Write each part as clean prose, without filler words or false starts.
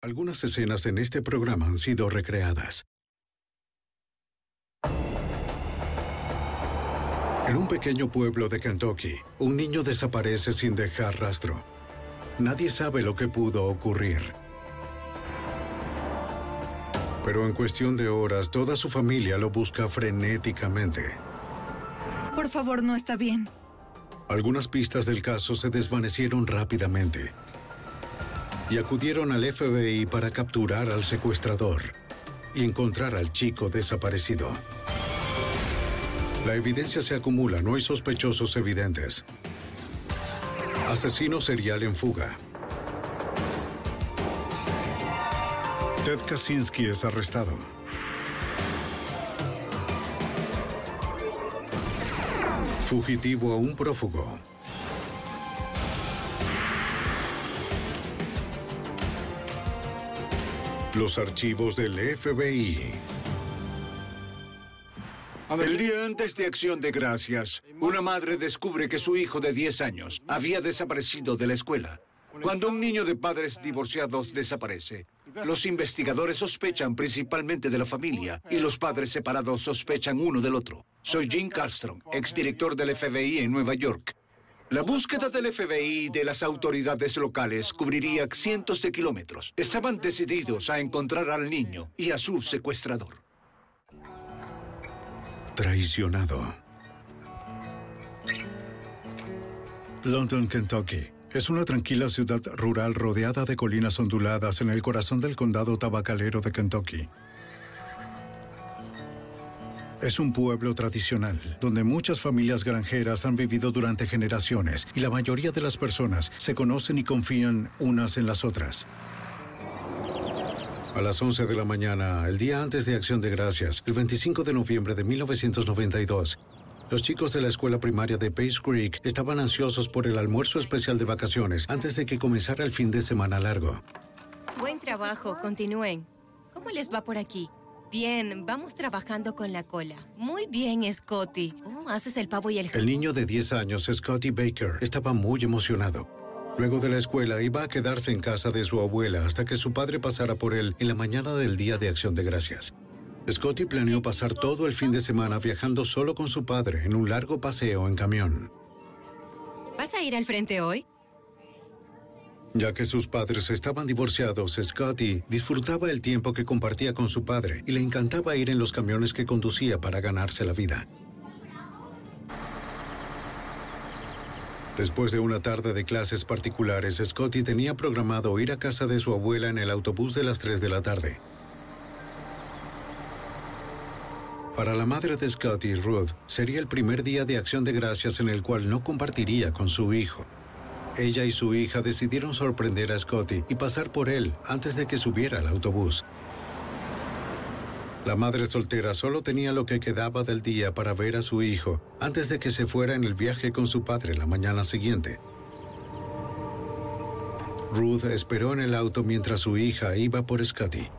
Algunas escenas en este programa han sido recreadas. En un pequeño pueblo de Kentucky, un niño desaparece sin dejar rastro. Nadie sabe lo que pudo ocurrir. Pero en cuestión de horas, toda su familia lo busca frenéticamente. Por favor, no está bien. Algunas pistas del caso se desvanecieron rápidamente y acudieron al FBI para capturar al secuestrador y encontrar al chico desaparecido. La evidencia se acumula, no hay sospechosos evidentes. Asesino serial en fuga. Ted Kaczynski es arrestado. Fugitivo a un prófugo. Los archivos del FBI. El día antes de Acción de Gracias, una madre descubre que su hijo de 10 años había desaparecido de la escuela. Cuando un niño de padres divorciados desaparece, los investigadores sospechan principalmente de la familia y los padres separados sospechan uno del otro. Soy Jim Carlstrom, exdirector del FBI en Nueva York. La búsqueda del FBI y de las autoridades locales cubriría cientos de kilómetros. Estaban decididos a encontrar al niño y a su secuestrador. Traicionado. London, Kentucky. Es una tranquila ciudad rural rodeada de colinas onduladas en el corazón del condado tabacalero de Kentucky. Es un pueblo tradicional, donde muchas familias granjeras han vivido durante generaciones y la mayoría de las personas se conocen y confían unas en las otras. A las 11 de la mañana, el día antes de Acción de Gracias, el 25 de noviembre de 1992, los chicos de la escuela primaria de Pace Creek estaban ansiosos por el almuerzo especial de vacaciones antes de que comenzara el fin de semana largo. Buen trabajo, continúen. ¿Cómo les va por aquí? Bien, vamos trabajando con la cola. Muy bien, Scotty. Haces el pavo y el... El niño de 10 años, Scotty Baker, estaba muy emocionado. Luego de la escuela, iba a quedarse en casa de su abuela hasta que su padre pasara por él en la mañana del día de Acción de Gracias. Scotty planeó pasar todo el fin de semana viajando solo con su padre en un largo paseo en camión. ¿Vas a ir al frente hoy? Ya que sus padres estaban divorciados, Scotty disfrutaba el tiempo que compartía con su padre y le encantaba ir en los camiones que conducía para ganarse la vida. Después de una tarde de clases particulares, Scotty tenía programado ir a casa de su abuela en el autobús de las 3 de la tarde. Para la madre de Scotty, Ruth, sería el primer día de Acción de Gracias en el cual no compartiría con su hijo. Ella y su hija decidieron sorprender a Scotty y pasar por él antes de que subiera al autobús. La madre soltera solo tenía lo que quedaba del día para ver a su hijo antes de que se fuera en el viaje con su padre la mañana siguiente. Ruth esperó en el auto mientras su hija iba por Scotty.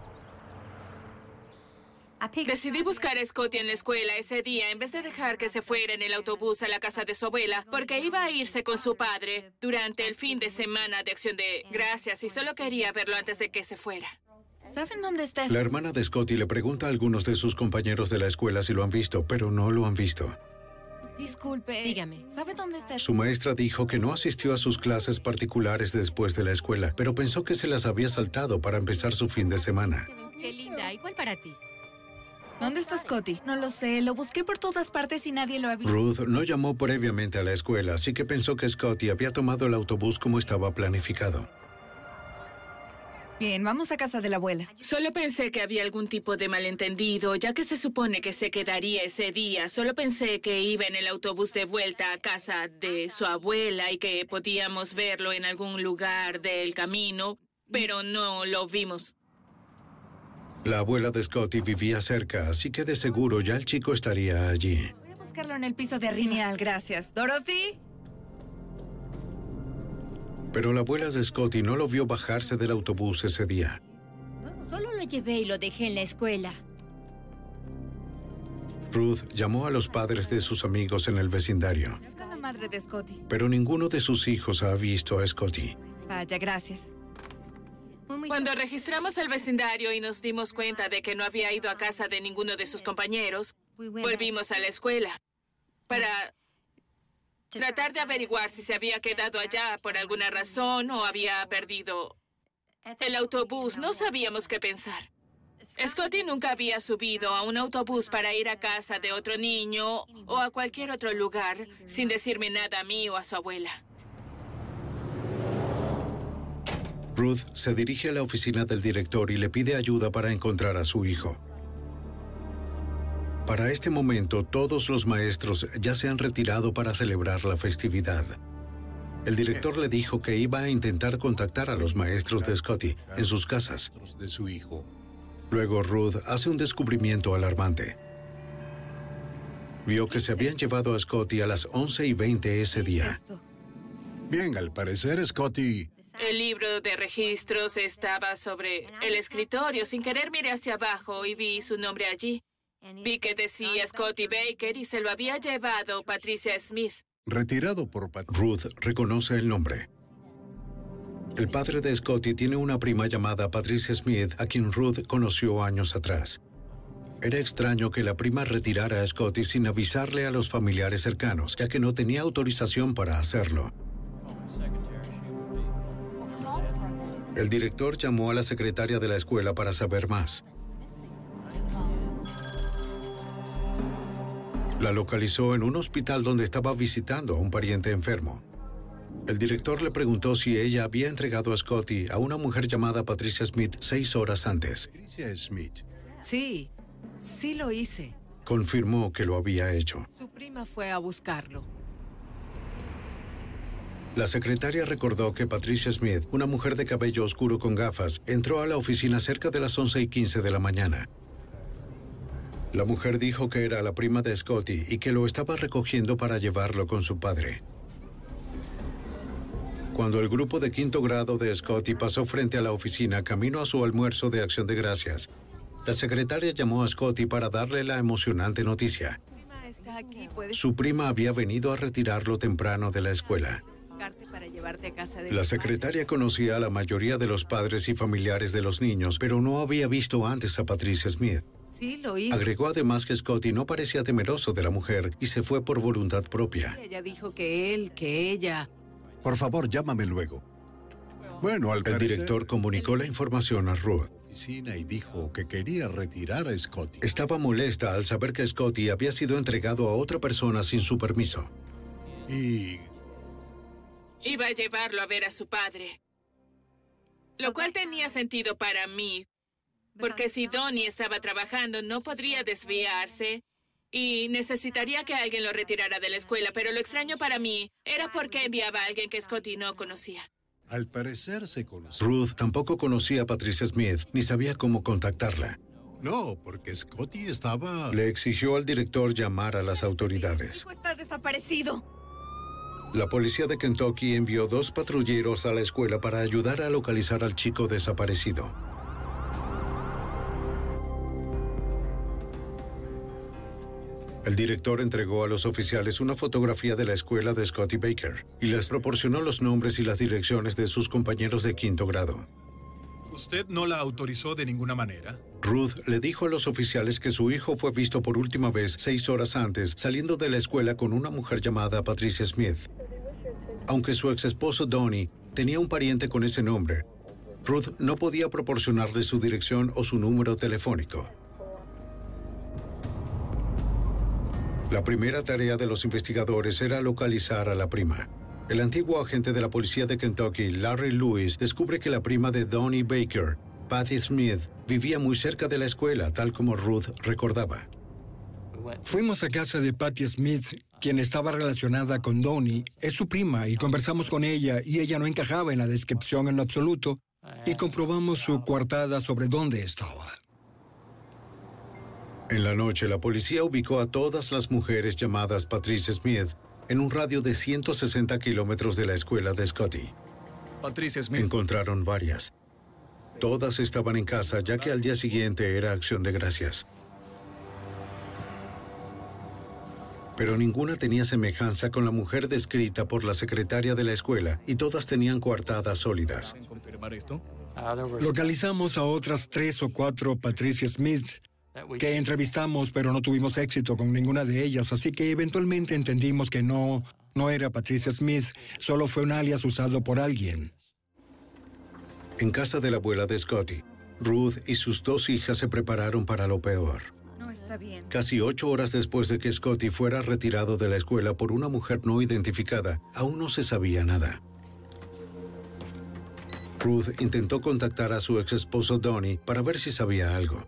Decidí buscar a Scotty en la escuela ese día en vez de dejar que se fuera en el autobús a la casa de su abuela, porque iba a irse con su padre durante el fin de semana de Acción de Gracias y solo quería verlo antes de que se fuera. ¿Saben dónde está? La hermana de Scotty le pregunta a algunos de sus compañeros de la escuela si lo han visto, pero no lo han visto. Disculpe. Dígame. ¿Sabe dónde está? Su maestra dijo que no asistió a sus clases particulares después de la escuela, pero pensó que se las había saltado para empezar su fin de semana. Qué linda. Igual para ti. ¿Dónde está Scotty? No lo sé. Lo busqué por todas partes y nadie lo ha visto. Ruth no llamó previamente a la escuela, así que pensó que Scotty había tomado el autobús como estaba planificado. Bien, vamos a casa de la abuela. Solo pensé que había algún tipo de malentendido, ya que se supone que se quedaría ese día. Solo pensé que iba en el autobús de vuelta a casa de su abuela y que podíamos verlo en algún lugar del camino, pero no lo vimos. La abuela de Scotty vivía cerca, así que de seguro ya el chico estaría allí. Voy a buscarlo en el piso de arriba. Genial, gracias. ¿Dorothy? Pero la abuela de Scotty no lo vio bajarse del autobús ese día. Solo lo llevé y lo dejé en la escuela. Ruth llamó a los padres de sus amigos en el vecindario. Busca a la madre de Scotty. Pero ninguno de sus hijos ha visto a Scotty. Vaya, gracias. Cuando registramos el vecindario y nos dimos cuenta de que no había ido a casa de ninguno de sus compañeros, volvimos a la escuela para tratar de averiguar si se había quedado allá por alguna razón o había perdido el autobús. No sabíamos qué pensar. Scotty nunca había subido a un autobús para ir a casa de otro niño o a cualquier otro lugar sin decirme nada a mí o a su abuela. Ruth se dirige a la oficina del director y le pide ayuda para encontrar a su hijo. Para este momento, todos los maestros ya se han retirado para celebrar la festividad. El director le dijo que iba a intentar contactar a los maestros de Scotty en sus casas. Luego Ruth hace un descubrimiento alarmante. Vio que se habían llevado a Scotty a las 11:20 ese día. Bien, al parecer, Scotty... El libro de registros estaba sobre el escritorio. Sin querer miré hacia abajo y vi su nombre allí. Vi que decía Scotty Baker y se lo había llevado Patricia Smith. Retirado por Ruth reconoce el nombre. El padre de Scotty tiene una prima llamada Patricia Smith, a quien Ruth conoció años atrás. Era extraño que la prima retirara a Scotty sin avisarle a los familiares cercanos, ya que no tenía autorización para hacerlo. El director llamó a la secretaria de la escuela para saber más. La localizó en un hospital donde estaba visitando a un pariente enfermo. El director le preguntó si ella había entregado a Scotty a una mujer llamada Patricia Smith 6 horas antes. Patricia Smith. Sí lo hice. Confirmó que lo había hecho. Su prima fue a buscarlo. La secretaria recordó que Patricia Smith, una mujer de cabello oscuro con gafas, entró a la oficina cerca de las 11:15 de la mañana. La mujer dijo que era la prima de Scotty y que lo estaba recogiendo para llevarlo con su padre. Cuando el grupo de 5º grado de Scotty pasó frente a la oficina camino a su almuerzo de Acción de Gracias, la secretaria llamó a Scotty para darle la emocionante noticia. Su prima había venido a retirarlo temprano de la escuela. La secretaria conocía a la mayoría de los padres y familiares de los niños, pero no había visto antes a Patricia Smith. Sí, lo hice. Agregó además que Scotty no parecía temeroso de la mujer y se fue por voluntad propia. Ella dijo que ella... Por favor, llámame luego. Bueno, al parecer... El director comunicó la información a Ruth. Y dijo que quería retirar a Scotty. Estaba molesta al saber que Scotty había sido entregado a otra persona sin su permiso. Iba a llevarlo a ver a su padre. Lo cual tenía sentido para mí, porque si Donnie estaba trabajando no podría desviarse y necesitaría que alguien lo retirara de la escuela, pero lo extraño para mí era por qué enviaba a alguien que Scotty no conocía. Al parecer se conocía. Ruth tampoco conocía a Patricia Smith ni sabía cómo contactarla. No, porque Scotty estaba... Le exigió al director llamar a las autoridades. Su hijo está desaparecido. La policía de Kentucky envió 2 patrulleros a la escuela para ayudar a localizar al chico desaparecido. El director entregó a los oficiales una fotografía de la escuela de Scotty Baker y les proporcionó los nombres y las direcciones de sus compañeros de 5º grado. ¿Usted no la autorizó de ninguna manera? Ruth le dijo a los oficiales que su hijo fue visto por última vez 6 horas antes saliendo de la escuela con una mujer llamada Patricia Smith. Aunque su exesposo Donnie tenía un pariente con ese nombre, Ruth no podía proporcionarle su dirección o su número telefónico. La primera tarea de los investigadores era localizar a la prima. El antiguo agente de la policía de Kentucky, Larry Lewis, descubre que la prima de Donnie Baker, Patty Smith, vivía muy cerca de la escuela, tal como Ruth recordaba. Fuimos a casa de Patty Smith, quien estaba relacionada con Donnie. Es su prima y conversamos con ella y ella no encajaba en la descripción en lo absoluto y comprobamos su coartada sobre dónde estaba. En la noche, la policía ubicó a todas las mujeres llamadas Patricia Smith en un radio de 160 kilómetros de la escuela de Scotty. Patricia Smith. Encontraron varias. Todas estaban en casa, ya que al día siguiente era Acción de Gracias. Pero ninguna tenía semejanza con la mujer descrita por la secretaria de la escuela y todas tenían coartadas sólidas. ¿Pueden confirmar esto? Localizamos a otras 3 o 4 Patricia Smith que entrevistamos, pero no tuvimos éxito con ninguna de ellas, así que eventualmente entendimos que no era Patricia Smith, solo fue un alias usado por alguien. En casa de la abuela de Scotty, Ruth y sus 2 hijas se prepararon para lo peor. No está bien. Casi 8 horas después de que Scotty fuera retirado de la escuela por una mujer no identificada, aún no se sabía nada. Ruth intentó contactar a su ex esposo Donnie para ver si sabía algo.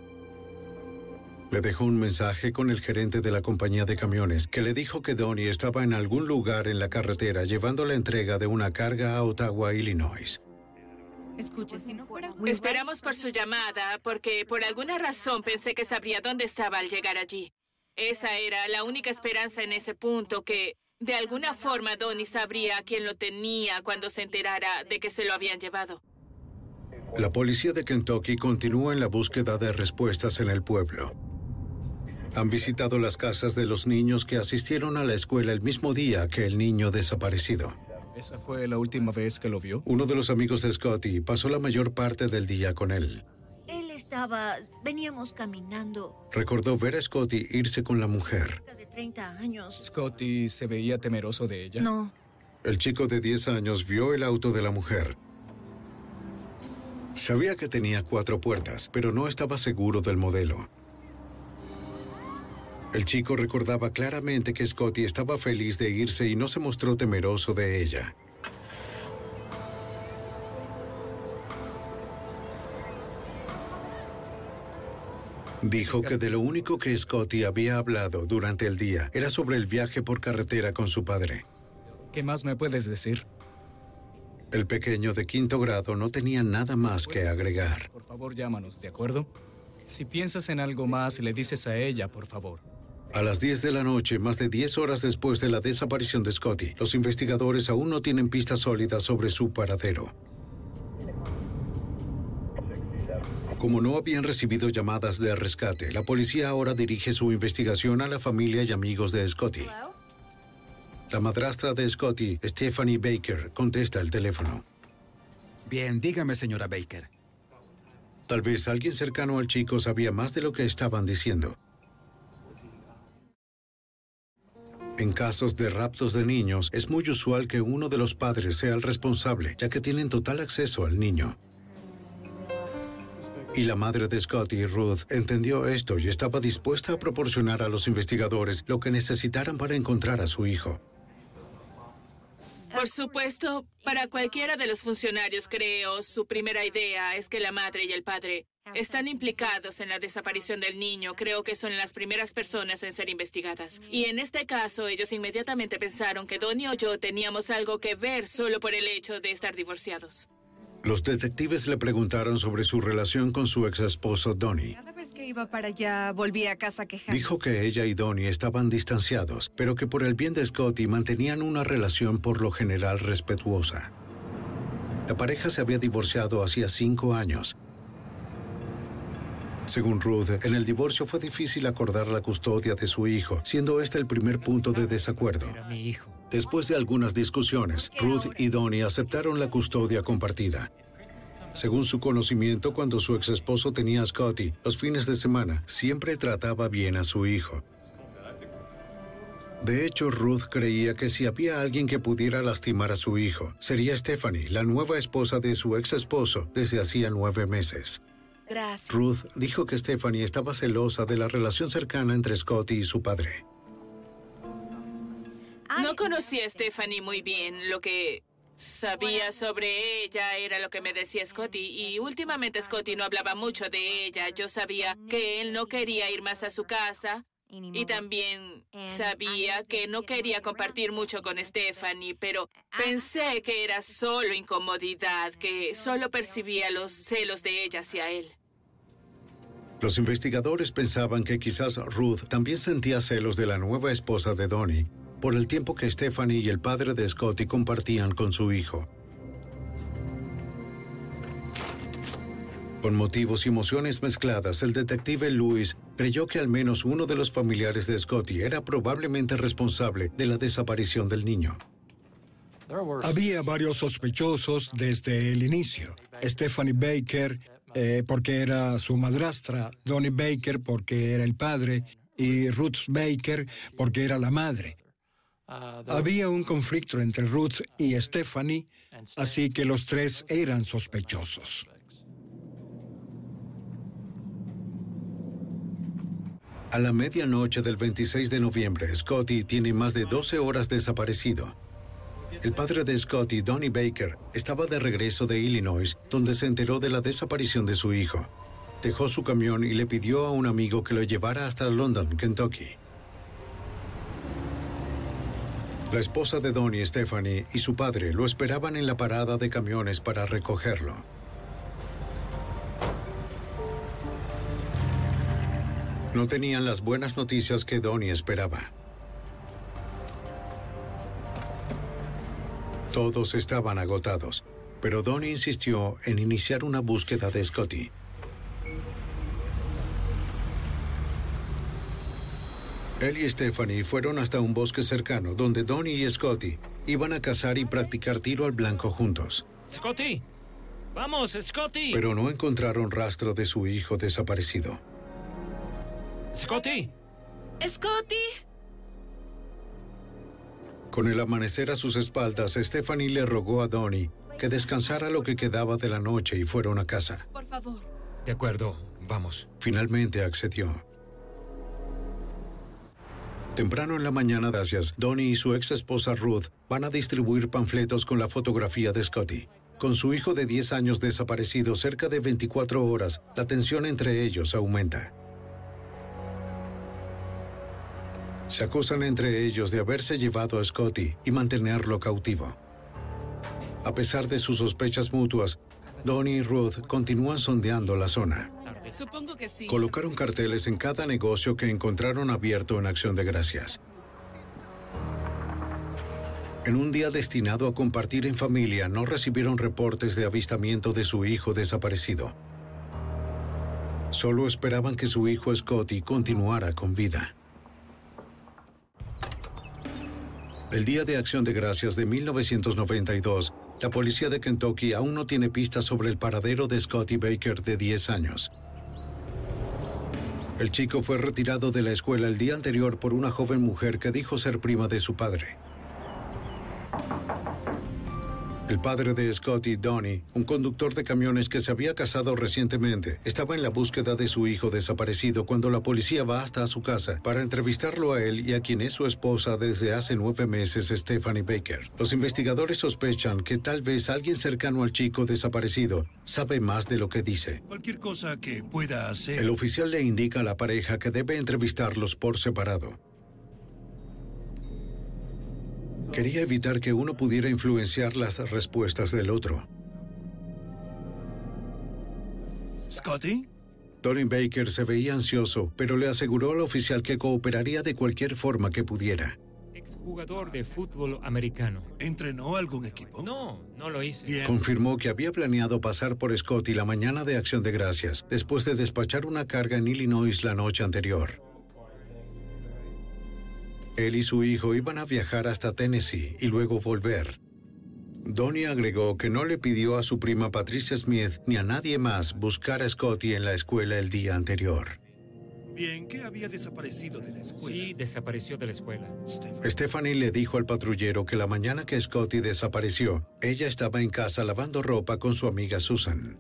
Le dejó un mensaje con el gerente de la compañía de camiones que le dijo que Donnie estaba en algún lugar en la carretera llevando la entrega de una carga a Ottawa, Illinois. Escuche, si no fuera... Esperamos por su llamada porque por alguna razón pensé que sabría dónde estaba al llegar allí. Esa era la única esperanza en ese punto, que de alguna forma Donnie sabría quién lo tenía cuando se enterara de que se lo habían llevado. La policía de Kentucky continúa en la búsqueda de respuestas en el pueblo. Han visitado las casas de los niños que asistieron a la escuela el mismo día que el niño desaparecido. ¿Esa fue la última vez que lo vio? Uno de los amigos de Scotty pasó la mayor parte del día con él. Veníamos caminando. Recordó ver a Scotty irse con la mujer. De 30 años. ¿Scotty se veía temeroso de ella? No. El chico de 10 años vio el auto de la mujer. Sabía que tenía 4 puertas, pero no estaba seguro del modelo. El chico recordaba claramente que Scotty estaba feliz de irse y no se mostró temeroso de ella. Dijo que de lo único que Scotty había hablado durante el día era sobre el viaje por carretera con su padre. ¿Qué más me puedes decir? El pequeño de 5º grado no tenía nada más que agregar. Por favor, llámanos, ¿de acuerdo? Si piensas en algo más, le dices a ella, por favor. A las 10 de la noche, más de 10 horas después de la desaparición de Scotty, los investigadores aún no tienen pistas sólidas sobre su paradero. Como no habían recibido llamadas de rescate, la policía ahora dirige su investigación a la familia y amigos de Scotty. La madrastra de Scotty, Stephanie Baker, contesta el teléfono. Bien, dígame, señora Baker. Tal vez alguien cercano al chico sabía más de lo que estaban diciendo. En casos de raptos de niños, es muy usual que uno de los padres sea el responsable, ya que tienen total acceso al niño. Y la madre de Scotty, Ruth, entendió esto y estaba dispuesta a proporcionar a los investigadores lo que necesitaran para encontrar a su hijo. Por supuesto, para cualquiera de los funcionarios, creo, su primera idea es que la madre y el padre están implicados en la desaparición del niño. Creo que son las primeras personas en ser investigadas. Y en este caso, ellos inmediatamente pensaron que Donnie o yo teníamos algo que ver solo por el hecho de estar divorciados. Los detectives le preguntaron sobre su relación con su ex esposo Donnie. Cada vez que iba para allá, volvía a casa quejándose. Dijo que ella y Donnie estaban distanciados, pero que por el bien de Scotty mantenían una relación por lo general respetuosa. La pareja se había divorciado hacía 5 años. Según Ruth, en el divorcio fue difícil acordar la custodia de su hijo, siendo este el primer punto de desacuerdo. Después de algunas discusiones, Ruth y Donnie aceptaron la custodia compartida. Según su conocimiento, cuando su ex esposo tenía a Scotty, los fines de semana siempre trataba bien a su hijo. De hecho, Ruth creía que si había alguien que pudiera lastimar a su hijo, sería Stephanie, la nueva esposa de su ex esposo desde hacía 9 meses. Gracias. Ruth dijo que Stephanie estaba celosa de la relación cercana entre Scotty y su padre. No conocí a Stephanie muy bien. Lo que sabía sobre ella era lo que me decía Scotty. Y últimamente Scotty no hablaba mucho de ella. Yo sabía que él no quería ir más a su casa. Y también sabía que no quería compartir mucho con Stephanie, pero pensé que era solo incomodidad, que solo percibía los celos de ella hacia él. Los investigadores pensaban que quizás Ruth también sentía celos de la nueva esposa de Donnie por el tiempo que Stephanie y el padre de Scotty compartían con su hijo. Con motivos y emociones mezcladas, el detective Lewis creyó que al menos uno de los familiares de Scotty era probablemente responsable de la desaparición del niño. Había varios sospechosos desde el inicio. Stephanie Baker porque era su madrastra, Donnie Baker porque era el padre y Ruth Baker porque era la madre. Había un conflicto entre Ruth y Stephanie, así que los tres eran sospechosos. A la medianoche del 26 de noviembre, Scotty tiene más de 12 horas desaparecido. El padre de Scotty, Donnie Baker, estaba de regreso de Illinois, donde se enteró de la desaparición de su hijo. Dejó su camión y le pidió a un amigo que lo llevara hasta London, Kentucky. La esposa de Donnie, Stephanie, y su padre lo esperaban en la parada de camiones para recogerlo. No tenían las buenas noticias que Donnie esperaba. Todos estaban agotados, pero Donnie insistió en iniciar una búsqueda de Scotty. Él y Stephanie fueron hasta un bosque cercano, donde Donnie y Scotty iban a cazar y practicar tiro al blanco juntos. ¡Scotty! ¡Vamos, Scotty! Pero no encontraron rastro de su hijo desaparecido. ¡Scotty! ¡Scotty! Con el amanecer a sus espaldas, Stephanie le rogó a Donnie que descansara lo que quedaba de la noche y fueron a casa. Por favor. De acuerdo, vamos. Finalmente accedió. Temprano en la mañana, Donnie y su ex esposa Ruth van a distribuir panfletos con la fotografía de Scotty. Con su hijo de 10 años desaparecido cerca de 24 horas, la tensión entre ellos aumenta. Se acusan entre ellos de haberse llevado a Scotty y mantenerlo cautivo. A pesar de sus sospechas mutuas, Donnie y Ruth continúan sondeando la zona. Supongo que sí. Colocaron carteles en cada negocio que encontraron abierto en Acción de Gracias. En un día destinado a compartir en familia, no recibieron reportes de avistamiento de su hijo desaparecido. Solo esperaban que su hijo Scotty continuara con vida. El Día de Acción de Gracias de 1992, la policía de Kentucky aún no tiene pistas sobre el paradero de Scotty Baker de 10 años. El chico fue retirado de la escuela el día anterior por una joven mujer que dijo ser prima de su padre. El padre de Scotty, Donnie, un conductor de camiones que se había casado recientemente, estaba en la búsqueda de su hijo desaparecido cuando la policía va hasta su casa para entrevistarlo a él y a quien es su esposa desde hace 9 meses, Stephanie Baker. Los investigadores sospechan que tal vez alguien cercano al chico desaparecido sabe más de lo que dice. Cualquier cosa que pueda hacer. El oficial le indica a la pareja que debe entrevistarlos por separado. Quería evitar que uno pudiera influenciar las respuestas del otro. ¿Scotty? Donnie Baker se veía ansioso, pero le aseguró al oficial que cooperaría de cualquier forma que pudiera. Exjugador de fútbol americano. ¿Entrenó algún equipo? No, no lo hice. Bien. Confirmó que había planeado pasar por Scotty la mañana de Acción de Gracias, después de despachar una carga en Illinois la noche anterior. Él y su hijo iban a viajar hasta Tennessee y luego volver. Donnie agregó que no le pidió a su prima Patricia Smith ni a nadie más buscar a Scotty en la escuela el día anterior. Bien, ¿qué había desaparecido de la escuela? Sí, desapareció de la escuela. Stephanie le dijo al patrullero que la mañana que Scotty desapareció, ella estaba en casa lavando ropa con su amiga Susan.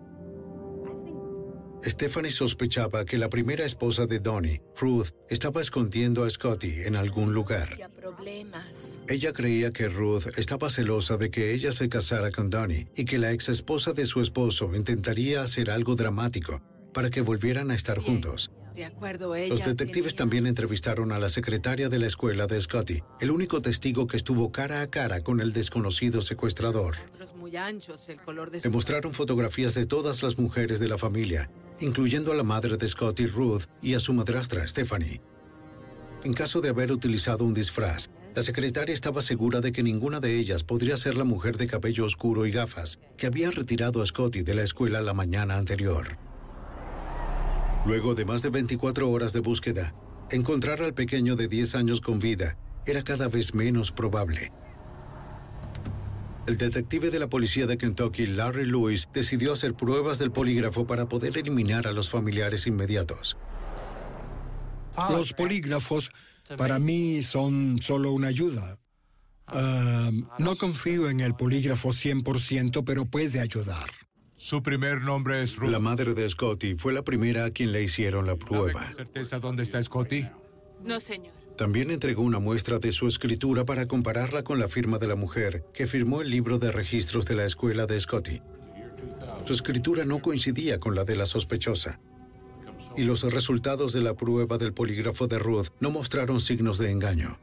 Stephanie sospechaba que la primera esposa de Donnie, Ruth, estaba escondiendo a Scotty en algún lugar. Ella creía que Ruth estaba celosa de que ella se casara con Donnie y que la ex esposa de su esposo intentaría hacer algo dramático para que volvieran a estar juntos. De acuerdo, ella Los detectives también entrevistaron a la secretaria de la escuela de Scotty, el único testigo que estuvo cara a cara con el desconocido secuestrador. muy anchos, el color de su... Demostraron fotografías de todas las mujeres de la familia, incluyendo a la madre de Scotty, Ruth, y a su madrastra, Stephanie. En caso de haber utilizado un disfraz, la secretaria estaba segura de que ninguna de ellas podría ser la mujer de cabello oscuro y gafas que había retirado a Scotty de la escuela la mañana anterior. Luego de más de 24 horas de búsqueda, encontrar al pequeño de 10 años con vida era cada vez menos probable. El detective de la policía de Kentucky, Larry Lewis, decidió hacer pruebas del polígrafo para poder eliminar a los familiares inmediatos. Los polígrafos, para mí, son solo una ayuda. No confío en el polígrafo 100%, pero puede ayudar. Su primer nombre es Ruth. La madre de Scotty fue la primera a quien le hicieron la prueba. ¿Sabe con certeza dónde está Scotty? No, señor. También entregó una muestra de su escritura para compararla con la firma de la mujer que firmó el libro de registros de la escuela de Scotty. Su escritura no coincidía con la de la sospechosa. Y los resultados de la prueba del polígrafo de Ruth no mostraron signos de engaño.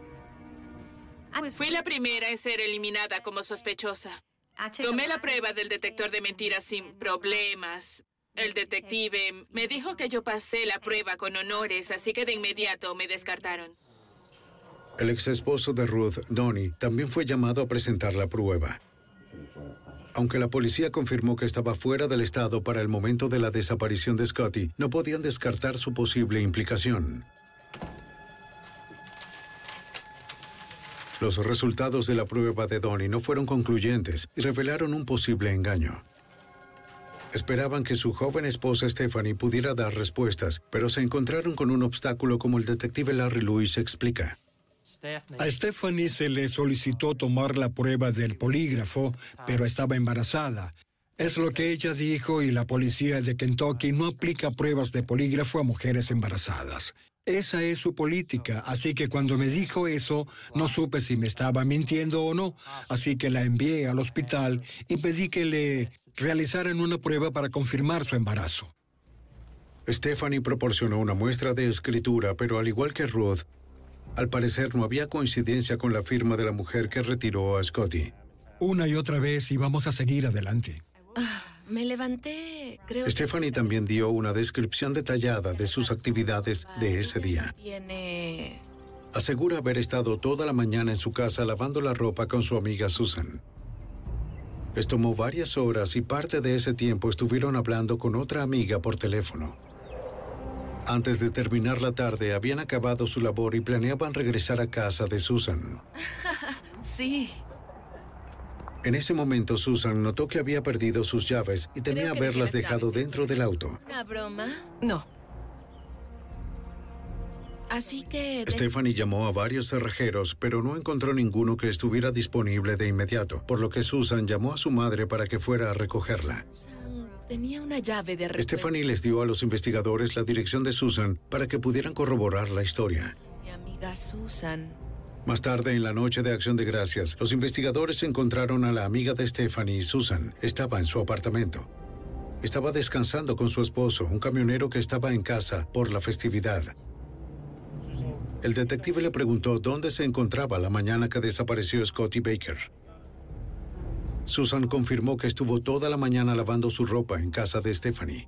Fui la primera en ser eliminada como sospechosa. Tomé la prueba del detector de mentiras sin problemas. El detective me dijo que yo pasé la prueba con honores, así que de inmediato me descartaron. El ex esposo de Ruth, Donnie, también fue llamado a presentar la prueba. Aunque la policía confirmó que estaba fuera del estado para el momento de la desaparición de Scotty, no podían descartar su posible implicación. Los resultados de la prueba de Donnie no fueron concluyentes y revelaron un posible engaño. Esperaban que su joven esposa Stephanie pudiera dar respuestas, pero se encontraron con un obstáculo como el detective Larry Lewis explica. A Stephanie se le solicitó tomar la prueba del polígrafo, pero estaba embarazada. Es lo que ella dijo y la policía de Kentucky no aplica pruebas de polígrafo a mujeres embarazadas. Esa es su política, así que cuando me dijo eso, no supe si me estaba mintiendo o no, así que la envié al hospital y pedí que le realizaran una prueba para confirmar su embarazo. Stephanie proporcionó una muestra de escritura, pero al igual que Ruth, al parecer no había coincidencia con la firma de la mujer que retiró a Scotty. Una y otra vez y vamos a seguir adelante. Me levanté, creo. Stephanie también dio una descripción detallada de sus actividades de ese día. Asegura haber estado toda la mañana en su casa lavando la ropa con su amiga Susan. Les tomó varias horas y parte de ese tiempo estuvieron hablando con otra amiga por teléfono. Antes de terminar la tarde, habían acabado su labor y planeaban regresar a casa de Susan. Sí. En ese momento, Susan notó que había perdido sus llaves y temía haberlas dejado dentro del auto. ¿Una broma? No. Así que... Stephanie llamó a varios cerrajeros, pero no encontró ninguno que estuviera disponible de inmediato, por lo que Susan llamó a su madre para que fuera a recogerla. Tenía una llave de repuesto. Stephanie les dio a los investigadores la dirección de Susan para que pudieran corroborar la historia. Mi amiga Susan. Más tarde, en la noche de Acción de Gracias, los investigadores encontraron a la amiga de Stephanie, Susan. Estaba en su apartamento. Estaba descansando con su esposo, un camionero que estaba en casa por la festividad. El detective le preguntó dónde se encontraba la mañana que desapareció Scotty Baker. Susan confirmó que estuvo toda la mañana lavando su ropa en casa de Stephanie.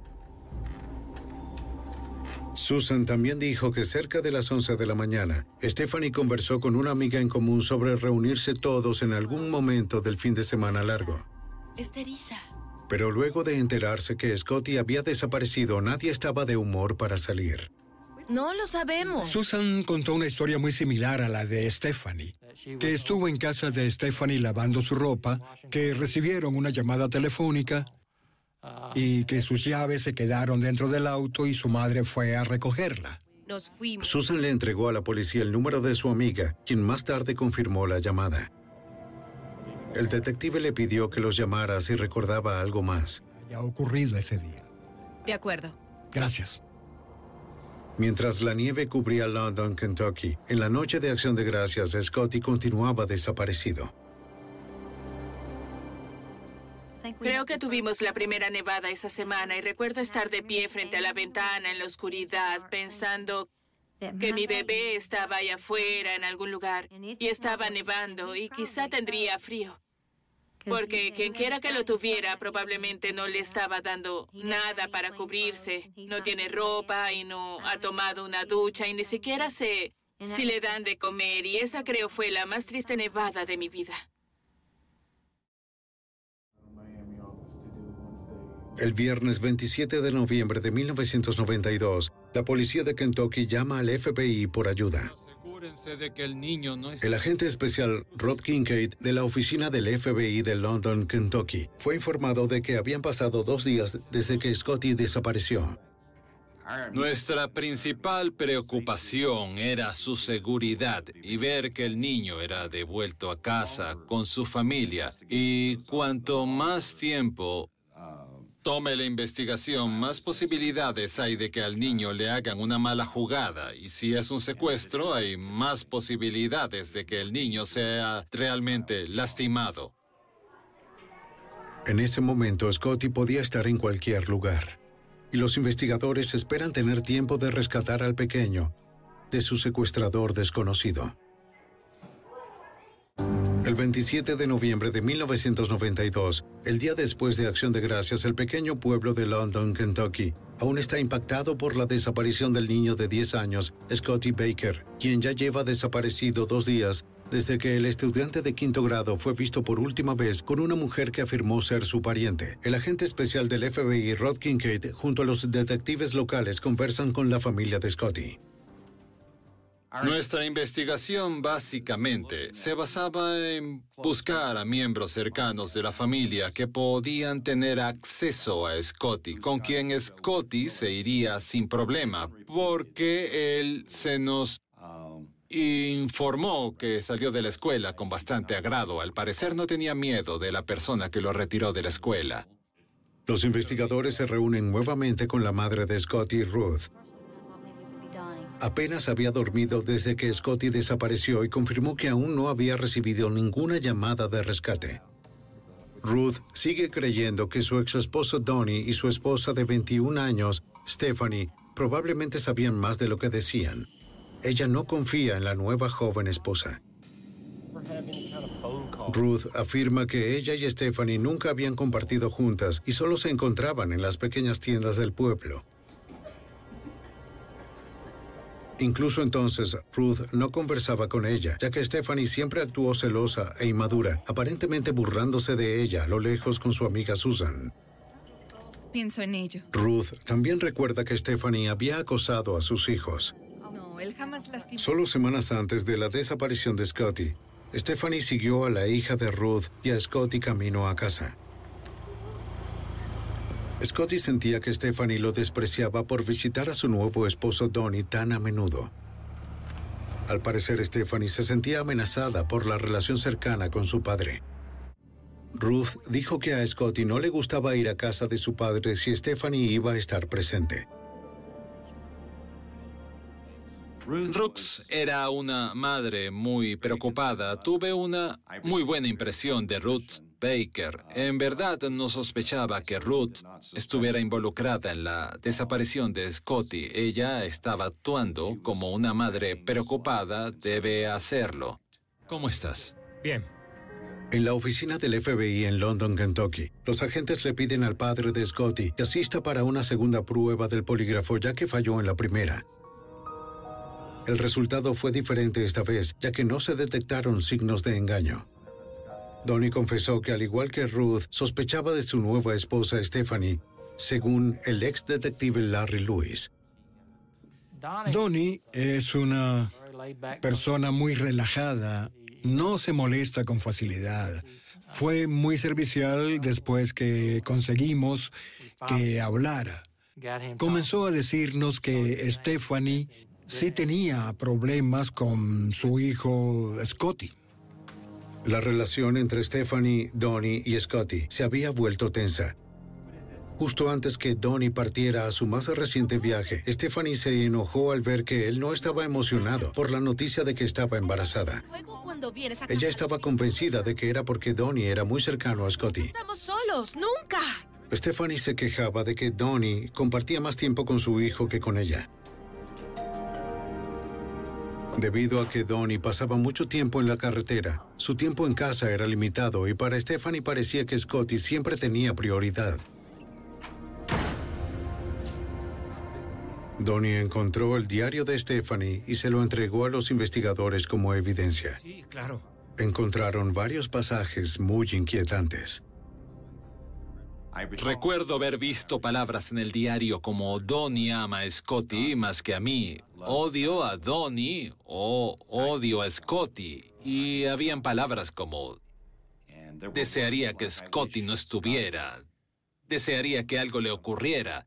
Susan también dijo que cerca de las 11 de la mañana, Stephanie conversó con una amiga en común sobre reunirse todos en algún momento del fin de semana largo. Esteriza. Pero luego de enterarse que Scotty había desaparecido, nadie estaba de humor para salir. No lo sabemos. Susan contó una historia muy similar a la de Stephanie, que estuvo en casa de Stephanie lavando su ropa, que recibieron una llamada telefónica y que sus llaves se quedaron dentro del auto y su madre fue a recogerla. Nos fuimos. Susan le entregó a la policía el número de su amiga, quien más tarde confirmó la llamada. El detective le pidió que los llamara si recordaba algo más. ¿Qué ha ocurrido ese día? De acuerdo. Gracias. Mientras la nieve cubría London, Kentucky, en la noche de Acción de Gracias, Scotty continuaba desaparecido. Creo que tuvimos la primera nevada esa semana y recuerdo estar de pie frente a la ventana en la oscuridad pensando que mi bebé estaba allá afuera en algún lugar y estaba nevando y quizá tendría frío. Porque quien quiera que lo tuviera probablemente no le estaba dando nada para cubrirse. No tiene ropa y no ha tomado una ducha y ni siquiera sé si le dan de comer. Y esa creo fue la más triste nevada de mi vida. El viernes 27 de noviembre de 1992, la policía de Kentucky llama al FBI por ayuda. Asegúrense de que el niño no esté... El agente especial Rod Kincaid de la oficina del FBI de London, Kentucky, fue informado de que habían pasado 2 días desde que Scotty desapareció. Nuestra principal preocupación era su seguridad y ver que el niño era devuelto a casa con su familia. Y cuanto más tiempo tome la investigación, más posibilidades hay de que al niño le hagan una mala jugada. Y si es un secuestro, hay más posibilidades de que el niño sea realmente lastimado. En ese momento, Scotty podía estar en cualquier lugar. Y los investigadores esperan tener tiempo de rescatar al pequeño de su secuestrador desconocido. El 27 de noviembre de 1992, el día después de Acción de Gracias, el pequeño pueblo de London, Kentucky, aún está impactado por la desaparición del niño de 10 años, Scotty Baker, quien ya lleva desaparecido 2 días desde que el estudiante de 5º grado fue visto por última vez con una mujer que afirmó ser su pariente. El agente especial del FBI, Rod Kincaid, junto a los detectives locales, conversan con la familia de Scotty. Nuestra investigación básicamente se basaba en buscar a miembros cercanos de la familia que podían tener acceso a Scotty, con quien Scotty se iría sin problema, porque él se nos informó que salió de la escuela con bastante agrado. Al parecer no tenía miedo de la persona que lo retiró de la escuela. Los investigadores se reúnen nuevamente con la madre de Scotty, Ruth. Apenas había dormido desde que Scotty desapareció y confirmó que aún no había recibido ninguna llamada de rescate. Ruth sigue creyendo que su ex esposo Donnie y su esposa de 21 años, Stephanie, probablemente sabían más de lo que decían. Ella no confía en la nueva joven esposa. Ruth afirma que ella y Stephanie nunca habían compartido juntas y solo se encontraban en las pequeñas tiendas del pueblo. Incluso entonces, Ruth no conversaba con ella, ya que Stephanie siempre actuó celosa e inmadura, aparentemente burlándose de ella a lo lejos con su amiga Susan. Pienso en ello. Ruth también recuerda que Stephanie había acosado a sus hijos. No, él jamás lastimó. Solo semanas antes de la desaparición de Scotty, Stephanie siguió a la hija de Ruth y a Scotty camino a casa. Scotty sentía que Stephanie lo despreciaba por visitar a su nuevo esposo Donnie tan a menudo. Al parecer, Stephanie se sentía amenazada por la relación cercana con su padre. Ruth dijo que a Scotty no le gustaba ir a casa de su padre si Stephanie iba a estar presente. Ruth era una madre muy preocupada. Tuve una muy buena impresión de Ruth Baker. En verdad no sospechaba que Ruth estuviera involucrada en la desaparición de Scotty. Ella estaba actuando como una madre preocupada debe hacerlo. ¿Cómo estás? Bien. En la oficina del FBI en London, Kentucky, los agentes le piden al padre de Scotty que asista para una segunda prueba del polígrafo ya que falló en la primera. El resultado fue diferente esta vez, ya que no se detectaron signos de engaño. Donnie confesó que, al igual que Ruth, sospechaba de su nueva esposa Stephanie, según el ex detective Larry Lewis. Donnie es una persona muy relajada, no se molesta con facilidad. Fue muy servicial después que conseguimos que hablara. Comenzó a decirnos que Stephanie sí tenía problemas con su hijo Scotty. La relación entre Stephanie, Donnie y Scotty se había vuelto tensa. Justo antes que Donnie partiera a su más reciente viaje, Stephanie se enojó al ver que él no estaba emocionado por la noticia de que estaba embarazada. Ella estaba convencida de que era porque Donnie era muy cercano a Scotty. ¡Estamos solos! ¡Nunca! Stephanie se quejaba de que Donnie compartía más tiempo con su hijo que con ella. Debido a que Donnie pasaba mucho tiempo en la carretera, su tiempo en casa era limitado y para Stephanie parecía que Scotty siempre tenía prioridad. Donnie encontró el diario de Stephanie y se lo entregó a los investigadores como evidencia. Sí, claro. Encontraron varios pasajes muy inquietantes. Recuerdo haber visto palabras en el diario como Donnie ama a Scotty más que a mí, odio a Donnie o odio a Scotty. Y habían palabras como desearía que Scotty no estuviera, desearía que algo le ocurriera.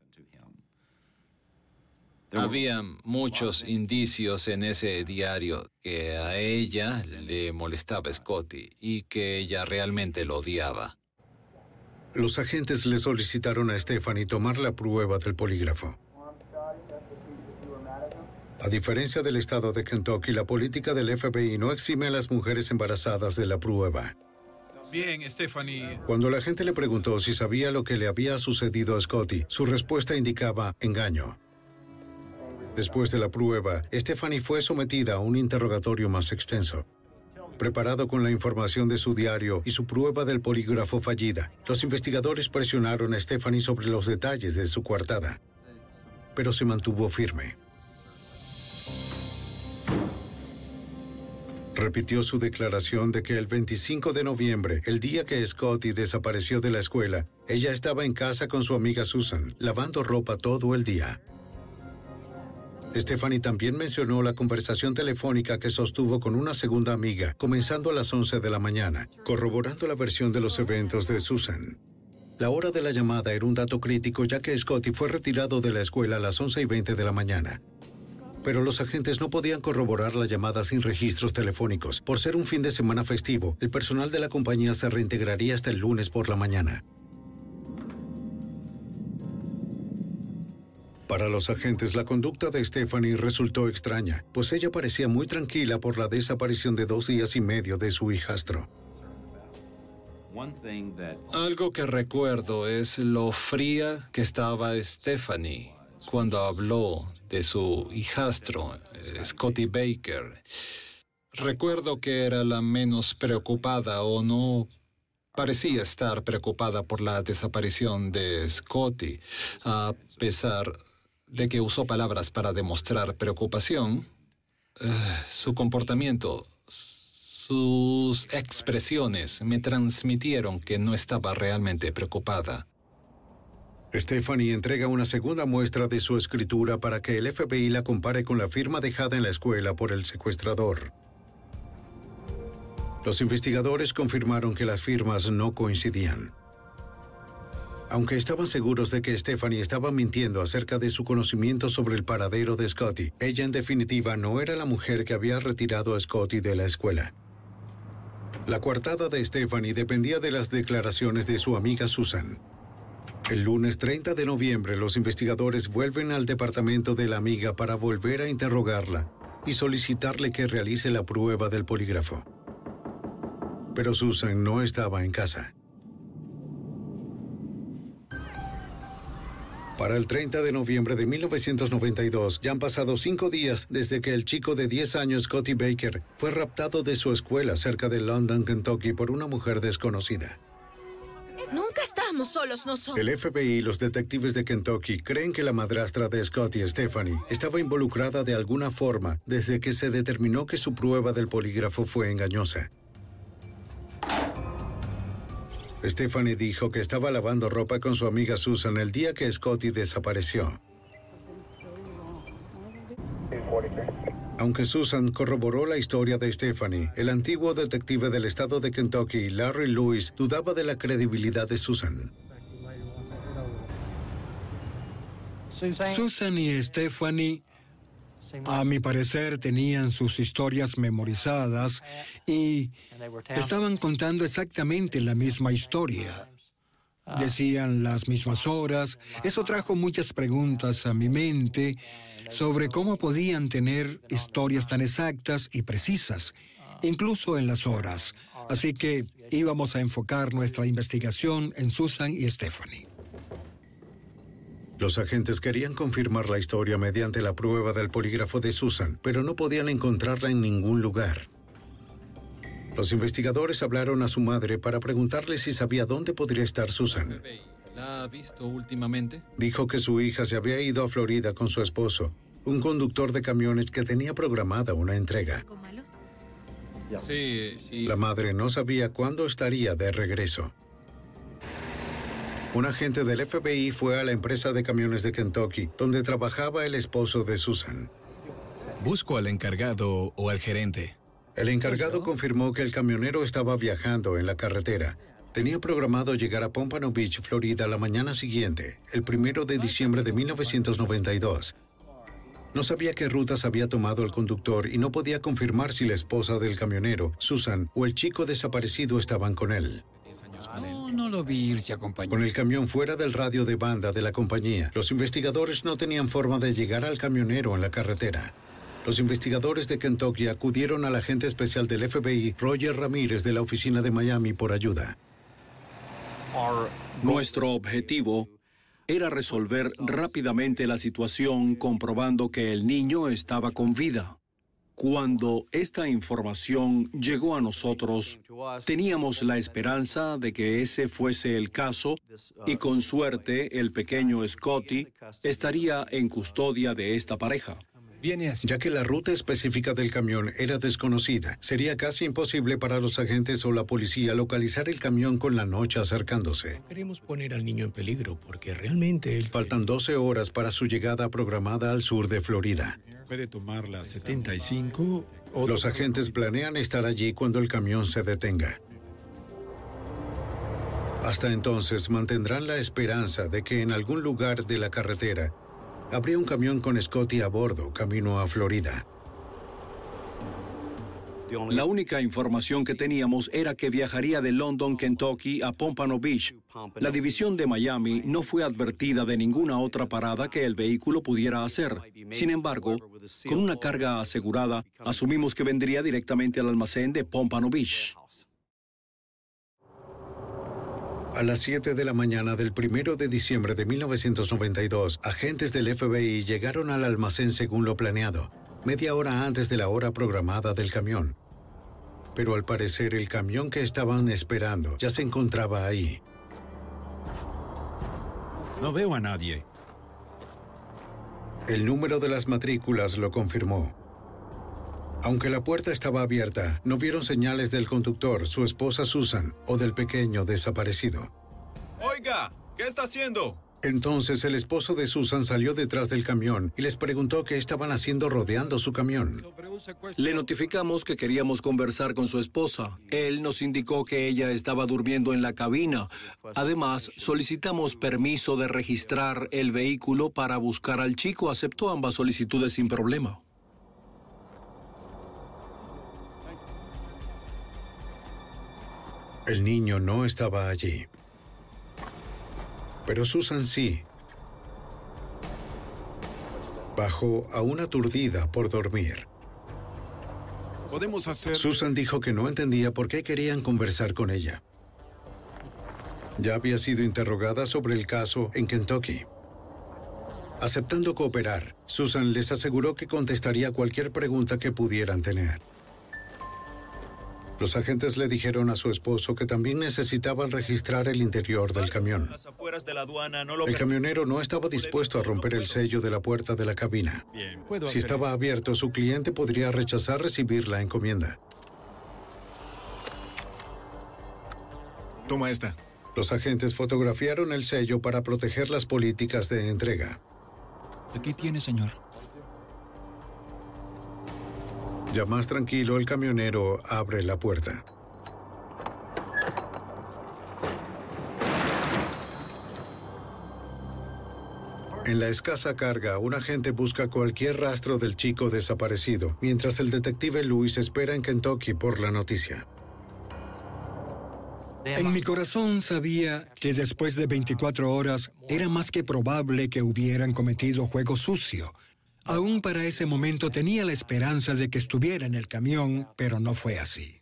Había muchos indicios en ese diario que a ella le molestaba Scotty y que ella realmente lo odiaba. Los agentes le solicitaron a Stephanie tomar la prueba del polígrafo. A diferencia del estado de Kentucky, la política del FBI no exime a las mujeres embarazadas de la prueba. Bien, Stephanie. Cuando la agente le preguntó si sabía lo que le había sucedido a Scotty, su respuesta indicaba engaño. Después de la prueba, Stephanie fue sometida a un interrogatorio más extenso. Preparado con la información de su diario y su prueba del polígrafo fallida, los investigadores presionaron a Stephanie sobre los detalles de su coartada, pero se mantuvo firme. Repitió su declaración de que el 25 de noviembre, el día que Scotty desapareció de la escuela, ella estaba en casa con su amiga Susan, lavando ropa todo el día. Stephanie también mencionó la conversación telefónica que sostuvo con una segunda amiga, comenzando a las 11 de la mañana, corroborando la versión de los eventos de Susan. La hora de la llamada era un dato crítico, ya que Scotty fue retirado de la escuela a las 11:20 de la mañana. Pero los agentes no podían corroborar la llamada sin registros telefónicos. Por ser un fin de semana festivo, el personal de la compañía se reintegraría hasta el lunes por la mañana. Para los agentes, la conducta de Stephanie resultó extraña, pues ella parecía muy tranquila por la desaparición de 2 días y medio de su hijastro. Algo que recuerdo es lo fría que estaba Stephanie cuando habló de su hijastro, Scotty Baker. Recuerdo que era la menos preocupada o no parecía estar preocupada por la desaparición de Scotty, a pesar de que usó palabras para demostrar preocupación. Su comportamiento, sus expresiones me transmitieron que no estaba realmente preocupada. Stephanie entrega una segunda muestra de su escritura para que el FBI la compare con la firma dejada en la escuela por el secuestrador. Los investigadores confirmaron que las firmas no coincidían. Aunque estaban seguros de que Stephanie estaba mintiendo acerca de su conocimiento sobre el paradero de Scotty, ella en definitiva no era la mujer que había retirado a Scotty de la escuela. La coartada de Stephanie dependía de las declaraciones de su amiga Susan. El lunes 30 de noviembre, los investigadores vuelven al departamento de la amiga para volver a interrogarla y solicitarle que realice la prueba del polígrafo. Pero Susan no estaba en casa. Para el 30 de noviembre de 1992, ya han pasado 5 días desde que el chico de 10 años, Scotty Baker, fue raptado de su escuela cerca de London, Kentucky, por una mujer desconocida. Nunca estamos solos nosotros. El FBI y los detectives de Kentucky creen que la madrastra de Scotty, Stephanie, estaba involucrada de alguna forma desde que se determinó que su prueba del polígrafo fue engañosa. Stephanie dijo que estaba lavando ropa con su amiga Susan el día que Scotty desapareció. Aunque Susan corroboró la historia de Stephanie, el antiguo detective del estado de Kentucky, Larry Lewis, dudaba de la credibilidad de Susan. Susan y Stephanie, a mi parecer, tenían sus historias memorizadas y estaban contando exactamente la misma historia. Decían las mismas horas. Eso trajo muchas preguntas a mi mente sobre cómo podían tener historias tan exactas y precisas, incluso en las horas. Así que íbamos a enfocar nuestra investigación en Susan y Stephanie. Los agentes querían confirmar la historia mediante la prueba del polígrafo de Susan, pero no podían encontrarla en ningún lugar. Los investigadores hablaron a su madre para preguntarle si sabía dónde podría estar Susan. ¿La ha visto últimamente? Dijo que su hija se había ido a Florida con su esposo, un conductor de camiones que tenía programada una entrega. Sí, y... La madre no sabía cuándo estaría de regreso. Un agente del FBI fue a la empresa de camiones de Kentucky, donde trabajaba el esposo de Susan. Busco al encargado o al gerente. El encargado confirmó que el camionero estaba viajando en la carretera. Tenía programado llegar a Pompano Beach, Florida, la mañana siguiente, el 1 de diciembre de 1992. No sabía qué rutas había tomado el conductor y no podía confirmar si la esposa del camionero, Susan, o el chico desaparecido estaban con él. No lo vi irse acompañado. Con el camión fuera del radio de banda de la compañía, los investigadores no tenían forma de llegar al camionero en la carretera. Los investigadores de Kentucky acudieron al agente especial del FBI, Roger Ramírez, de la oficina de Miami, por ayuda. Nuestro objetivo era resolver rápidamente la situación comprobando que el niño estaba con vida. Cuando esta información llegó a nosotros, teníamos la esperanza de que ese fuese el caso y con suerte el pequeño Scotty estaría en custodia de esta pareja. Ya que la ruta específica del camión era desconocida, sería casi imposible para los agentes o la policía localizar el camión con la noche acercándose. Queremos poner al niño en peligro porque realmente él... Faltan 12 horas para su llegada programada al sur de Florida. Puede tomar la 75 o... Los agentes planean estar allí cuando el camión se detenga. Hasta entonces mantendrán la esperanza de que en algún lugar de la carretera habría un camión con Scotty a bordo, camino a Florida. La única información que teníamos era que viajaría de London, Kentucky, a Pompano Beach. La división de Miami no fue advertida de ninguna otra parada que el vehículo pudiera hacer. Sin embargo, con una carga asegurada, asumimos que vendría directamente al almacén de Pompano Beach. A las 7 de la mañana del 1 de diciembre de 1992, agentes del FBI llegaron al almacén según lo planeado, media hora antes de la hora programada del camión. Pero al parecer el camión que estaban esperando ya se encontraba ahí. No veo a nadie. El número de las matrículas lo confirmó. Aunque la puerta estaba abierta, no vieron señales del conductor, su esposa Susan, o del pequeño desaparecido. Oiga, ¿qué está haciendo? Entonces el esposo de Susan salió detrás del camión y les preguntó qué estaban haciendo rodeando su camión. Le notificamos que queríamos conversar con su esposa. Él nos indicó que ella estaba durmiendo en la cabina. Además, solicitamos permiso de registrar el vehículo para buscar al chico. Aceptó ambas solicitudes sin problema. El niño no estaba allí. Pero Susan sí. Bajó aún aturdida por dormir. Podemos hacer... Susan dijo que no entendía por qué querían conversar con ella. Ya había sido interrogada sobre el caso en Kentucky. Aceptando cooperar, Susan les aseguró que contestaría cualquier pregunta que pudieran tener. Los agentes le dijeron a su esposo que también necesitaban registrar el interior del camión. El camionero no estaba dispuesto a romper el sello de la puerta de la cabina. Si estaba abierto, su cliente podría rechazar recibir la encomienda. Toma esta. Los agentes fotografiaron el sello para proteger las políticas de entrega. Aquí tiene, señor. Ya más tranquilo, el camionero abre la puerta. En la escasa carga, un agente busca cualquier rastro del chico desaparecido, mientras el detective Lewis espera en Kentucky por la noticia. En mi corazón sabía que después de 24 horas era más que probable que hubieran cometido juego sucio. Aún para ese momento tenía la esperanza de que estuviera en el camión, pero no fue así.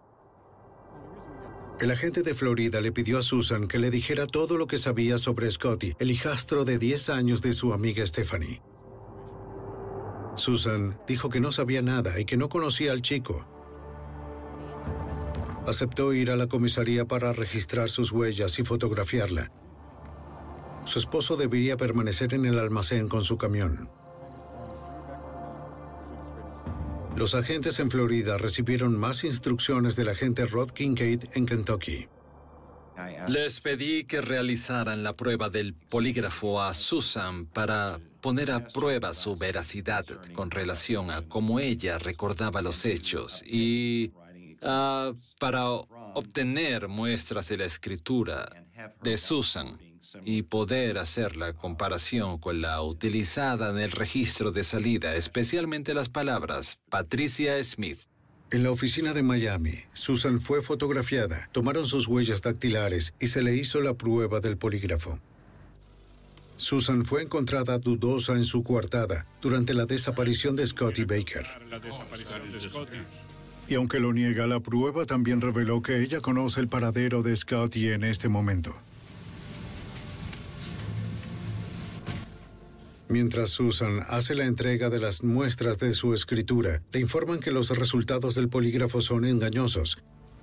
El agente de Florida le pidió a Susan que le dijera todo lo que sabía sobre Scotty, el hijastro de 10 años de su amiga Stephanie. Susan dijo que no sabía nada y que no conocía al chico. Aceptó ir a la comisaría para registrar sus huellas y fotografiarla. Su esposo debería permanecer en el almacén con su camión. Los agentes en Florida recibieron más instrucciones del agente Rod Kincaid en Kentucky. Les pedí que realizaran la prueba del polígrafo a Susan para poner a prueba su veracidad con relación a cómo ella recordaba los hechos y para obtener muestras de la escritura de Susan y poder hacer la comparación con la utilizada en el registro de salida, especialmente las palabras Patricia Smith. En la oficina de Miami, Susan fue fotografiada, tomaron sus huellas dactilares y se le hizo la prueba del polígrafo. Susan fue encontrada dudosa en su coartada durante la desaparición de Scotty Baker. Y aunque lo niega, la prueba también reveló que ella conoce el paradero de Scotty en este momento. Mientras Susan hace la entrega de las muestras de su escritura, le informan que los resultados del polígrafo son engañosos.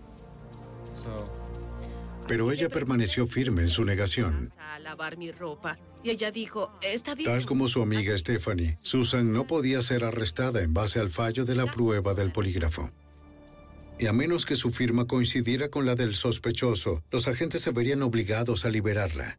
Pero ella permaneció firme en su negación. A lavar mi ropa. Y ella dijo, está bien. Tal como su amiga Stephanie, Susan no podía ser arrestada en base al fallo de la prueba del polígrafo. Y a menos que su firma coincidiera con la del sospechoso, los agentes se verían obligados a liberarla.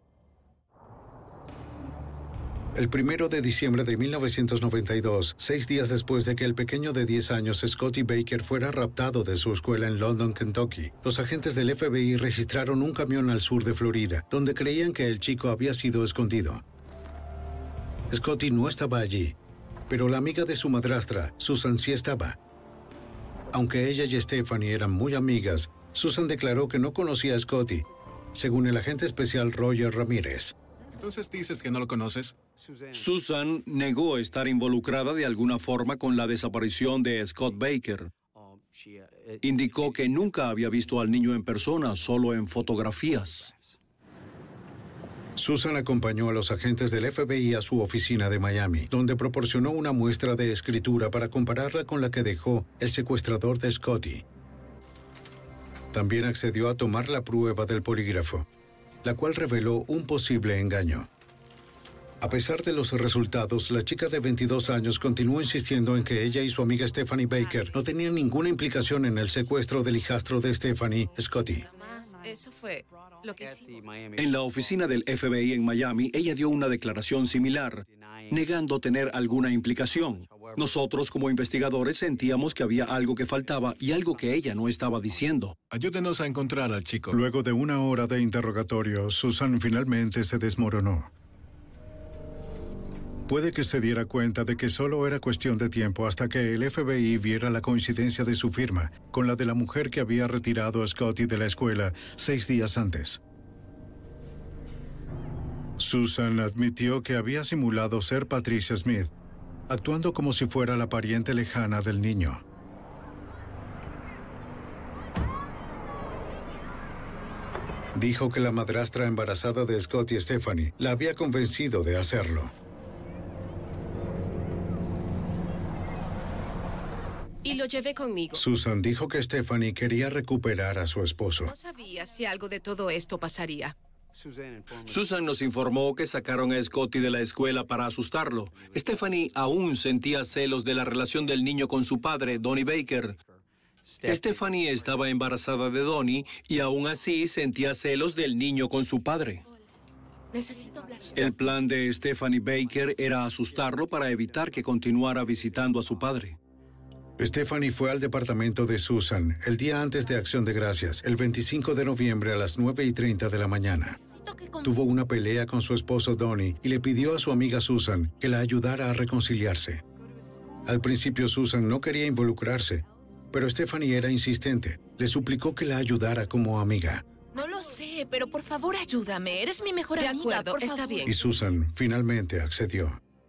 El 1 de diciembre de 1992, 6 días después de que el pequeño de 10 años Scotty Baker fuera raptado de su escuela en London, Kentucky, los agentes del FBI registraron un camión al sur de Florida, donde creían que el chico había sido escondido. Scotty no estaba allí, pero la amiga de su madrastra, Susan, sí estaba. Aunque ella y Stephanie eran muy amigas, Susan declaró que no conocía a Scotty, según el agente especial Roger Ramírez. ¿Entonces dices que no lo conoces? Susan negó estar involucrada de alguna forma con la desaparición de Scott Baker. Indicó que nunca había visto al niño en persona, solo en fotografías. Susan acompañó a los agentes del FBI a su oficina de Miami, donde proporcionó una muestra de escritura para compararla con la que dejó el secuestrador de Scotty. También accedió a tomar la prueba del polígrafo, la cual reveló un posible engaño. A pesar de los resultados, la chica de 22 años continuó insistiendo en que ella y su amiga Stephanie Baker no tenían ninguna implicación en el secuestro del hijastro de Stephanie, Scotty. Eso fue lo que hicimos. En la oficina del FBI en Miami, ella dio una declaración similar, negando tener alguna implicación. Nosotros, como investigadores, sentíamos que había algo que faltaba y algo que ella no estaba diciendo. Ayúdenos a encontrar al chico. Luego de una hora de interrogatorio, Susan finalmente se desmoronó. Puede que se diera cuenta de que solo era cuestión de tiempo hasta que el FBI viera la coincidencia de su firma con la de la mujer que había retirado a Scotty de la escuela 6 días antes. Susan admitió que había simulado ser Patricia Smith, actuando como si fuera la pariente lejana del niño. Dijo que la madrastra embarazada de Scotty, Stephanie, la había convencido de hacerlo. Y lo llevé conmigo. Susan dijo que Stephanie quería recuperar a su esposo. No sabía si algo de todo esto pasaría. Susan nos informó que sacaron a Scotty de la escuela para asustarlo. Stephanie aún sentía celos de la relación del niño con su padre, Donnie Baker. Stephanie estaba embarazada de Donnie y aún así sentía celos del niño con su padre. Necesito hablar. El plan de Stephanie Baker era asustarlo para evitar que continuara visitando a su padre. Stephanie fue al departamento de Susan el día antes de Acción de Gracias, el 25 de noviembre a las 9:30 de la mañana. Tuvo una pelea con su esposo Donnie y le pidió a su amiga Susan que la ayudara a reconciliarse. Al principio Susan no quería involucrarse, pero Stephanie era insistente. Le suplicó que la ayudara como amiga. No lo sé, pero por favor ayúdame. Eres mi mejor amiga. De acuerdo, está bien. Y Susan finalmente accedió.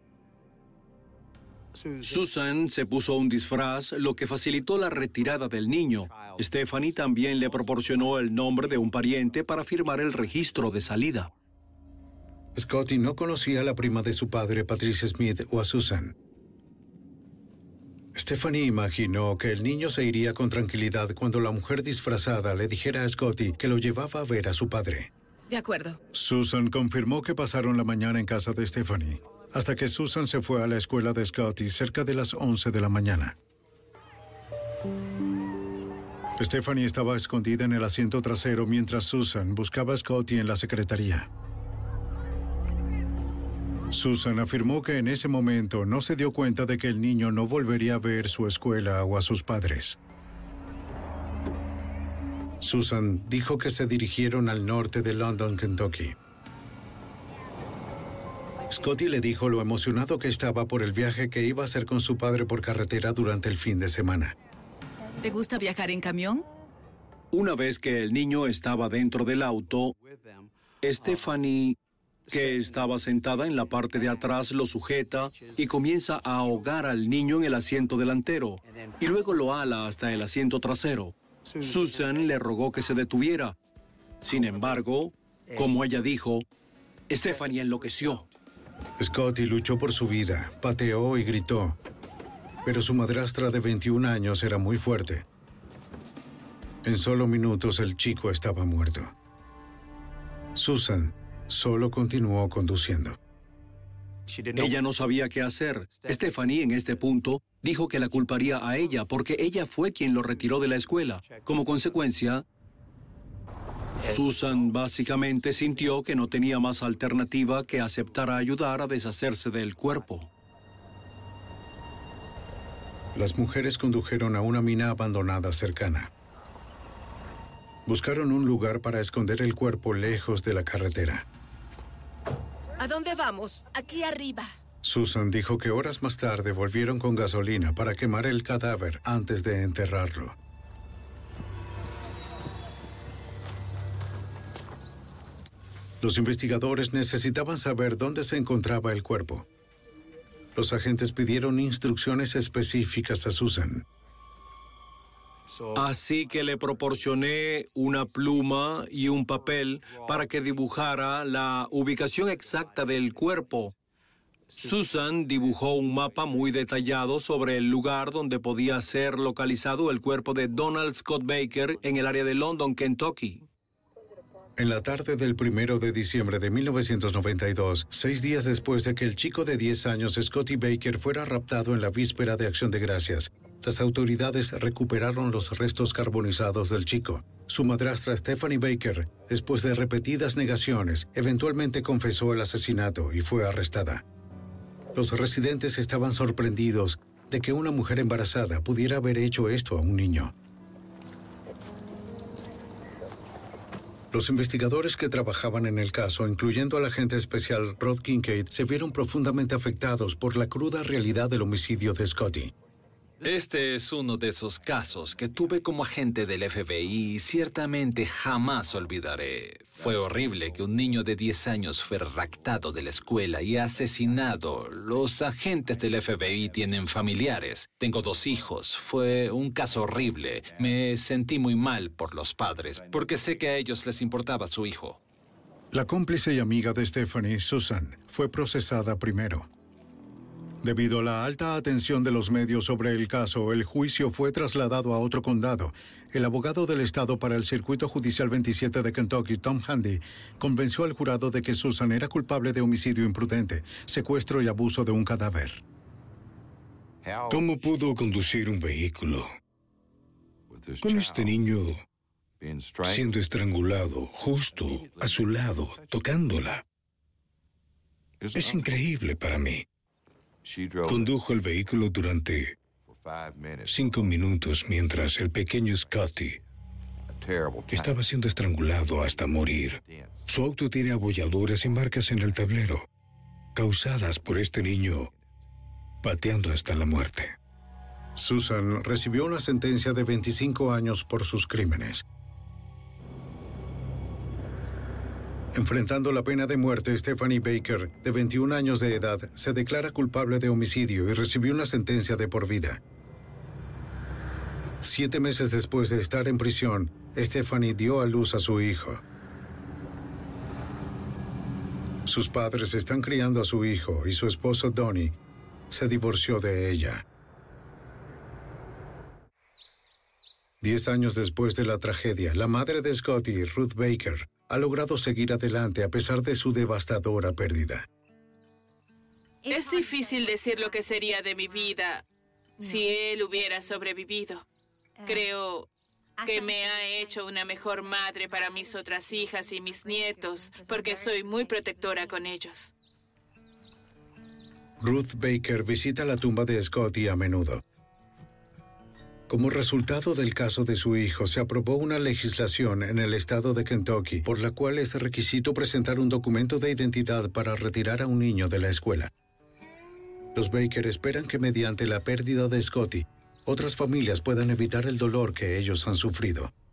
Susan se puso un disfraz, lo que facilitó la retirada del niño. Stephanie también le proporcionó el nombre de un pariente para firmar el registro de salida. Scotty no conocía a la prima de su padre, Patricia Smith, o a Susan. Stephanie imaginó que el niño se iría con tranquilidad cuando la mujer disfrazada le dijera a Scotty que lo llevaba a ver a su padre. De acuerdo. Susan confirmó que pasaron la mañana en casa de Stephanie, hasta que Susan se fue a la escuela de Scotty cerca de las 11 de la mañana. Stephanie estaba escondida en el asiento trasero mientras Susan buscaba a Scotty en la secretaría. Susan afirmó que en ese momento no se dio cuenta de que el niño no volvería a ver su escuela o a sus padres. Susan dijo que se dirigieron al norte de London, Kentucky. Scotty le dijo lo emocionado que estaba por el viaje que iba a hacer con su padre por carretera durante el fin de semana. ¿Te gusta viajar en camión? Una vez que el niño estaba dentro del auto, Stephanie, que estaba sentada en la parte de atrás, lo sujeta y comienza a ahogar al niño en el asiento delantero y luego lo ala hasta el asiento trasero. Susan le rogó que se detuviera. Sin embargo, como ella dijo, Stephanie enloqueció. Scotty luchó por su vida, pateó y gritó, pero su madrastra de 21 años era muy fuerte. En solo minutos el chico estaba muerto. Susan solo continuó conduciendo. Ella no sabía qué hacer. Stephanie, en este punto, dijo que la culparía a ella porque ella fue quien lo retiró de la escuela. Como consecuencia, Susan básicamente sintió que no tenía más alternativa que aceptar a ayudar a deshacerse del cuerpo. Las mujeres condujeron a una mina abandonada cercana. Buscaron un lugar para esconder el cuerpo lejos de la carretera. ¿A dónde vamos? Aquí arriba. Susan dijo que horas más tarde volvieron con gasolina para quemar el cadáver antes de enterrarlo. Los investigadores necesitaban saber dónde se encontraba el cuerpo. Los agentes pidieron instrucciones específicas a Susan. Así que le proporcioné una pluma y un papel para que dibujara la ubicación exacta del cuerpo. Susan dibujó un mapa muy detallado sobre el lugar donde podía ser localizado el cuerpo de Donald Scott Baker en el área de London, Kentucky. En la tarde del 1 de diciembre de 1992, 6 días después de que el chico de 10 años Scotty Baker fuera raptado en la víspera de Acción de Gracias, las autoridades recuperaron los restos carbonizados del chico. Su madrastra Stephanie Baker, después de repetidas negaciones, eventualmente confesó el asesinato y fue arrestada. Los residentes estaban sorprendidos de que una mujer embarazada pudiera haber hecho esto a un niño. Los investigadores que trabajaban en el caso, incluyendo al agente especial Rod Kincaid, se vieron profundamente afectados por la cruda realidad del homicidio de Scotty. Este es uno de esos casos que tuve como agente del FBI y ciertamente jamás olvidaré. Fue horrible que un niño de 10 años fuera raptado de la escuela y asesinado. Los agentes del FBI tienen familiares. Tengo 2 hijos. Fue un caso horrible. Me sentí muy mal por los padres, porque sé que a ellos les importaba su hijo. La cómplice y amiga de Stephanie, Susan, fue procesada primero. Debido a la alta atención de los medios sobre el caso, el juicio fue trasladado a otro condado. El abogado del estado para el Circuito Judicial 27 de Kentucky, Tom Handy, convenció al jurado de que Susan era culpable de homicidio imprudente, secuestro y abuso de un cadáver. ¿Cómo pudo conducir un vehículo con este niño siendo estrangulado justo a su lado, tocándola? Es increíble para mí. Condujo el vehículo durante 5 minutos mientras el pequeño Scotty estaba siendo estrangulado hasta morir. Su auto tiene abolladuras y marcas en el tablero, causadas por este niño pateando hasta la muerte. Susan recibió una sentencia de 25 años por sus crímenes. Enfrentando la pena de muerte, Stephanie Baker, de 21 años de edad, se declara culpable de homicidio y recibió una sentencia de por vida. 7 meses después de estar en prisión, Stephanie dio a luz a su hijo. Sus padres están criando a su hijo y su esposo Donnie se divorció de ella. 10 años después de la tragedia, la madre de Scotty, Ruth Baker, ha logrado seguir adelante a pesar de su devastadora pérdida. Es difícil decir lo que sería de mi vida si él hubiera sobrevivido. Creo que me ha hecho una mejor madre para mis otras hijas y mis nietos, porque soy muy protectora con ellos. Ruth Baker visita la tumba de Scotty a menudo. Como resultado del caso de su hijo, se aprobó una legislación en el estado de Kentucky por la cual es requisito presentar un documento de identidad para retirar a un niño de la escuela. Los Baker esperan que mediante la pérdida de Scotty, otras familias puedan evitar el dolor que ellos han sufrido.